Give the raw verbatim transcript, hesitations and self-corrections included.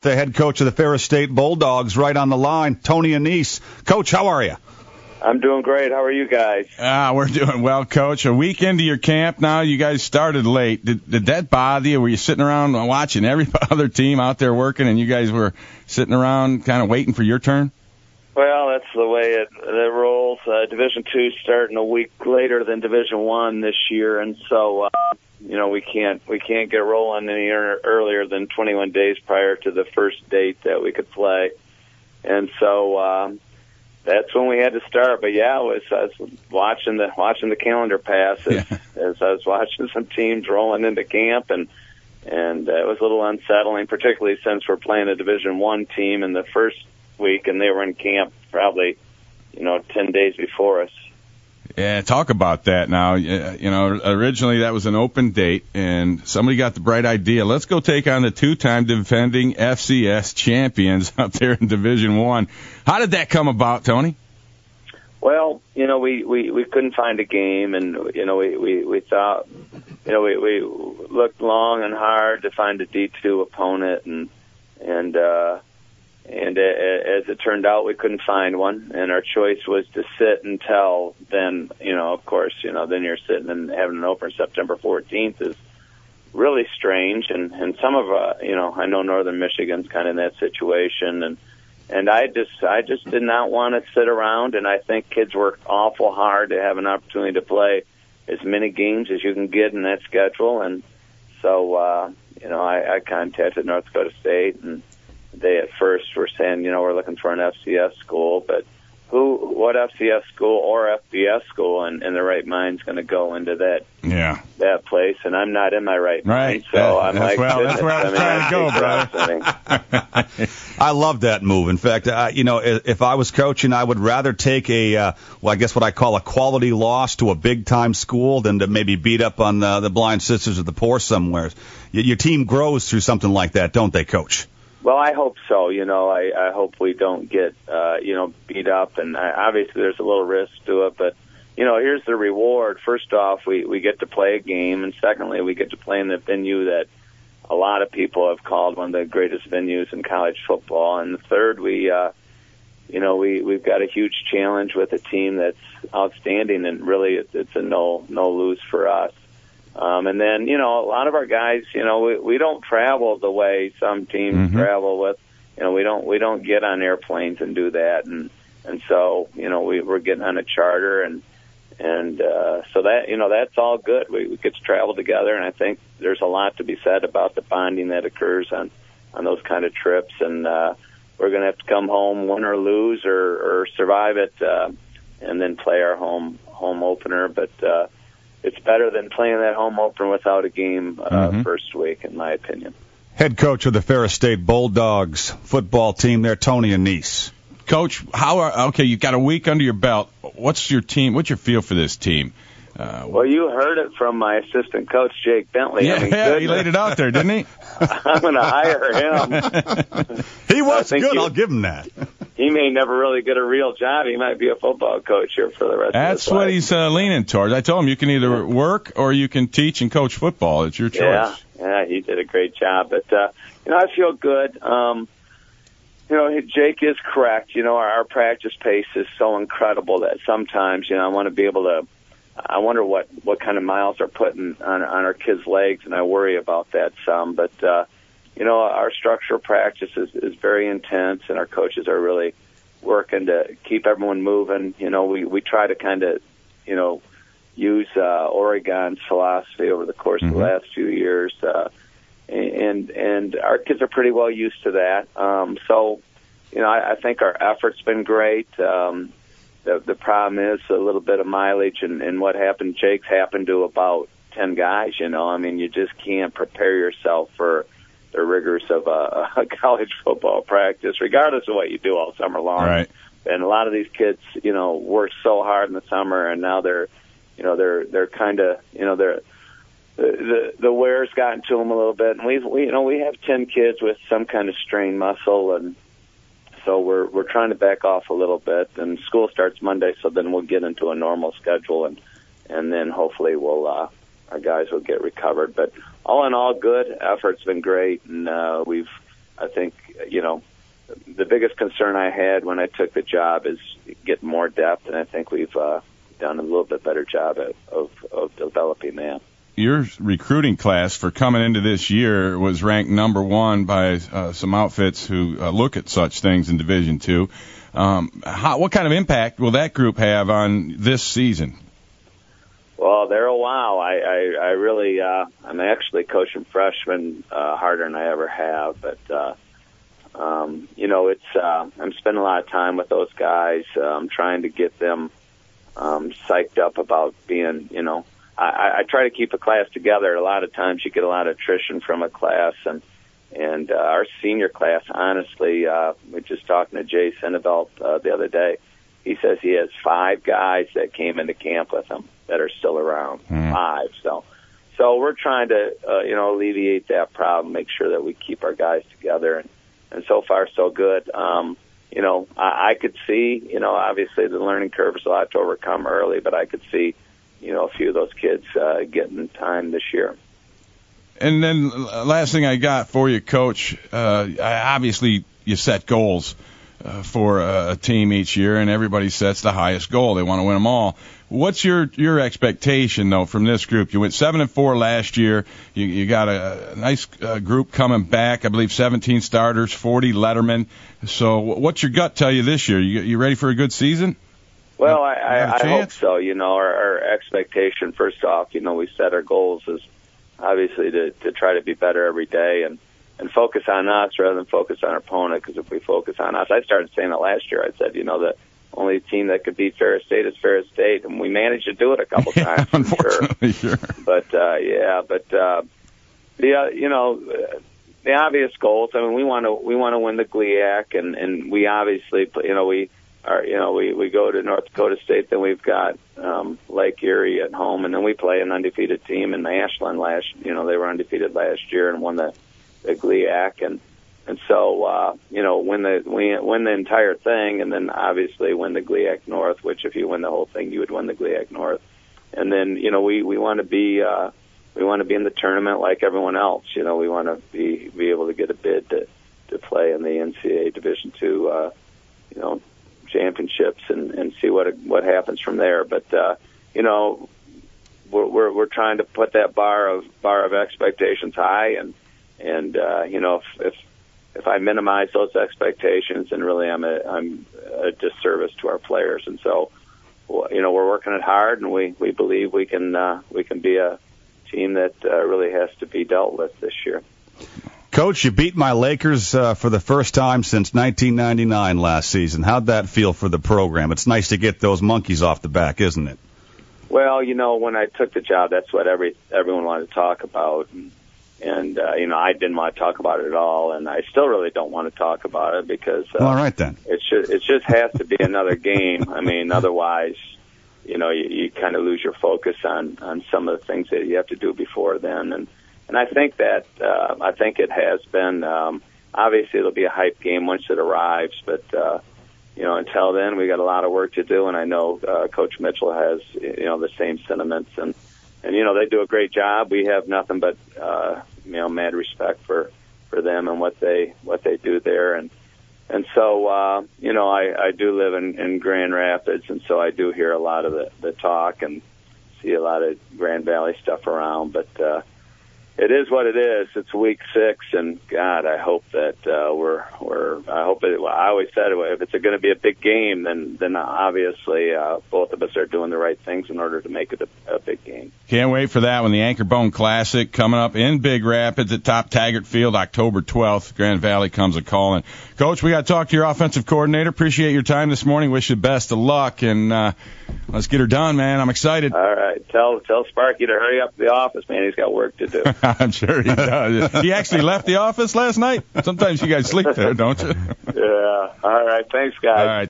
The head coach of the Ferris State Bulldogs right on the line, Tony Annese. Coach, how are you? I'm doing great. How are you guys? Ah, we're doing well, Coach. A week into your camp now. You guys started late. Did, did that bother you? Were you sitting around watching every other team out there working, and you guys were sitting around kind of waiting for your turn? Well, that's the way it, it rolls. Uh, Division Two starting a week later than Division One this year, and so uh, you know we can't we can't get rolling any earlier than twenty-one days prior to the first date that we could play, and so. Um, That's when we had to start, but yeah, I was, I was watching the watching the calendar pass as, yeah. as I was watching some teams rolling into camp, and and uh, it was a little unsettling, particularly since we're playing a Division One team in the first week, and they were in camp probably, you know, ten days before us. Yeah, talk about that now. You know, originally that was an open date, and somebody got the bright idea. Let's go take on the two-time defending F C S champions out there in Division One. How did that come about, Tony? Well, you know, we, we, we couldn't find a game, and, you know, we, we, we thought, you know, we, we looked long and hard to find a D two opponent, and, and, uh, And uh, as it turned out, we couldn't find one, and our choice was to sit until then. You know, of course, you know, then you're sitting and having an opener September fourteenth is really strange. And and some of uh, you know, I know Northern Michigan's kind of in that situation, and and I just I just did not want to sit around. And I think kids work awful hard to have an opportunity to play as many games as you can get in that schedule. And so uh, you know, I, I contacted North Dakota State, and they at first were saying, you know, we're looking for an F C S school, but who, what F C S school or F B S school in, in the right mind is going to go into that yeah. that place? And I'm not in my right, right. mind, so I'm that's like, well, that's where I was I mean, trying to go, brother. I love that move. In fact, uh, you know, if I was coaching, I would rather take a, uh, well, I guess what I call a quality loss to a big-time school than to maybe beat up on uh, the Blind Sisters of the Poor somewhere. Your, your team grows through something like that, don't they, Coach? Well, I hope so. You know, I, I hope we don't get, uh, you know, beat up. And I, obviously there's a little risk to it. But, you know, here's the reward. First off, we, we get to play a game. And secondly, we get to play in the venue that a lot of people have called one of the greatest venues in college football. And third, we, uh, you know, we, we've got a huge challenge with a team that's outstanding. And really it's, it's a no, no lose for us. Um, and then, you know, a lot of our guys, you know, we, we don't travel the way some teams mm-hmm. travel with. You know, we don't we don't get on airplanes and do that, and and so you know we we're getting on a charter, and and uh, so that you know that's all good. We, we get to travel together, and I think there's a lot to be said about the bonding that occurs on on those kind of trips. And uh, we're going to have to come home, win or lose, or, or survive it, uh, and then play our home home opener. But uh, it's better than playing that home opener without a game uh, mm-hmm. first week, in my opinion. Head coach of the Ferris State Bulldogs football team there, Tony Annese. Coach, how are, okay, you've got a week under your belt. What's your team, what's your feel for this team? Uh, well, you heard it from my assistant coach, Jake Bentley. Yeah, I mean, yeah he laid it out there, didn't he? I'm going to hire him. He was good, you, I'll give him that. He may never really get a real job. He might be a football coach here for the rest That's of his life. That's what he's uh, leaning towards. I told him you can either work or you can teach and coach football. It's your choice. Yeah, yeah, he did a great job. But, uh, you know, I feel good. Um, you know, Jake is correct. You know, our, our practice pace is so incredible that sometimes, you know, I want to be able to, I wonder what, what kind of miles are putting on, on our kids' legs, and I worry about that some. But, uh, you know, our structural practice is, is very intense, and our coaches are really working to keep everyone moving. You know, we, we try to kind of, you know, use uh, Oregon's philosophy over the course mm-hmm. of the last few years. Uh, and and our kids are pretty well used to that. Um, so, you know, I, I think our effort's been great. Um, the, the problem is a little bit of mileage, and, and what happened, Jake's happened to about ten guys, you know. I mean, you just can't prepare yourself for the rigors of a, a college football practice, regardless of what you do all summer long. Right. And a lot of these kids, you know, work so hard in the summer, and now they're, you know, they're they're kind of, you know, they're the the wear's gotten to them a little bit, and we've we you know we have ten kids with some kind of strained muscle, and so we're we're trying to back off a little bit. And school starts Monday, so then we'll get into a normal schedule, and and then hopefully we'll uh, our guys will get recovered. But all in all, good. Effort's been great, and uh, we've I think, you know, the biggest concern I had when I took the job is getting more depth, and I think we've uh, done a little bit better job of, of, of developing that. Your recruiting class for coming into this year was ranked number one by uh, some outfits who uh, look at such things in Division Two. Um, how, what kind of impact will that group have on this season? Well, they're a wow. I, I, I really, uh, I'm actually coaching freshmen uh, harder than I ever have, but uh, um, you know, it's uh, I'm spending a lot of time with those guys. Uh, I'm trying to get them um, psyched up about being, you know. I, I try to keep a class together. A lot of times you get a lot of attrition from a class, and and uh, our senior class, honestly, uh, we're just talking to Jay Sennevelt uh, the other day. He says he has five guys that came into camp with him that are still around. Mm. Five. So, so we're trying to, uh, you know, alleviate that problem, make sure that we keep our guys together, and, and so far so good. Um, you know, I, I could see, you know, obviously the learning curve is a lot to overcome early, but I could see, you know, a few of those kids uh, getting time this year. And then last thing I got for you, Coach, uh, obviously you set goals uh, for a team each year, and everybody sets the highest goal. They want to win them all. What's your your expectation, though, from this group? You went seven and four last year. You, you got a, a nice uh, group coming back. I believe seventeen starters, forty lettermen. So what's your gut tell you this year? You, you ready for a good season? Well, I, I, I hope so. You know, our, our expectation, first off, you know, we set our goals is obviously to, to try to be better every day and, and focus on us rather than focus on our opponent, because if we focus on us, I started saying that last year. I said, you know, the only team that could beat Ferris State is Ferris State, and we managed to do it a couple yeah, times. Unfortunately, sure. sure. But, uh, yeah, but, uh, the, uh, you know, the obvious goals, I mean, we want to, we want to win the G L I A C, and, and we obviously, you know, we, Our, you know, we, we go to North Dakota State, then we've got um, Lake Erie at home, and then we play an undefeated team in Ashland last. You know, they were undefeated last year and won the, the G L I A C, and and so uh, you know, win the win, win the entire thing, and then obviously win the G L I A C North. Which, if you win the whole thing, you would win the G L I A C North. And then, you know, we we want to be uh, we want to be in the tournament like everyone else. You know, we want to be be able to get a bid to to play in the N C double A Division Two. Uh, you know. championships and, and see what what happens from there. But uh, you know, we're, we're we're trying to put that bar of bar of expectations high, and and uh, you know, if, if if I minimize those expectations, then really I'm a I'm a disservice to our players. And so, you know, we're working it hard, and we we believe we can uh, we can be a team that uh, really has to be dealt with this year. Coach, you beat my Lakers uh, for the first time since nineteen ninety-nine last season. How'd that feel for the program? It's nice to get those monkeys off the back, isn't it? Well, you know, when I took the job, that's what every everyone wanted to talk about. And, and uh, you know, I didn't want to talk about it at all, and I still really don't want to talk about it because uh, all right, then. It, should, it just has to be another game. I mean, otherwise, you know, you, you kind of lose your focus on, on some of the things that you have to do before then. And And I think that uh, I think it has been. Um, obviously, it'll be a hype game once it arrives, but uh, you know, until then, we got a lot of work to do. And I know uh, Coach Mitchell has, you know, the same sentiments, and and you know, they do a great job. We have nothing but uh, you know, mad respect for, for them and what they what they do there. And and so uh, you know, I, I do live in, in Grand Rapids, and so I do hear a lot of the, the talk and see a lot of Grand Valley stuff around, but. Uh, It is what it is. It's week six, and God, I hope that uh, we're we're. I hope it. Well, I always said if it's going to be a big game, then then obviously uh, both of us are doing the right things in order to make it a, a big game. Can't wait for that when the Anchor Bone Classic coming up in Big Rapids at Top Taggart Field, October twelfth. Grand Valley comes a calling. Coach, we got to talk to your offensive coordinator. Appreciate your time this morning. Wish you best of luck, and uh, let's get her done, man. I'm excited. All right, tell tell Sparky to hurry up to the office, man. He's got work to do. I'm sure he does. He actually left the office last night. Sometimes you guys sleep there, don't you? Yeah. All right. Thanks, guys. All right.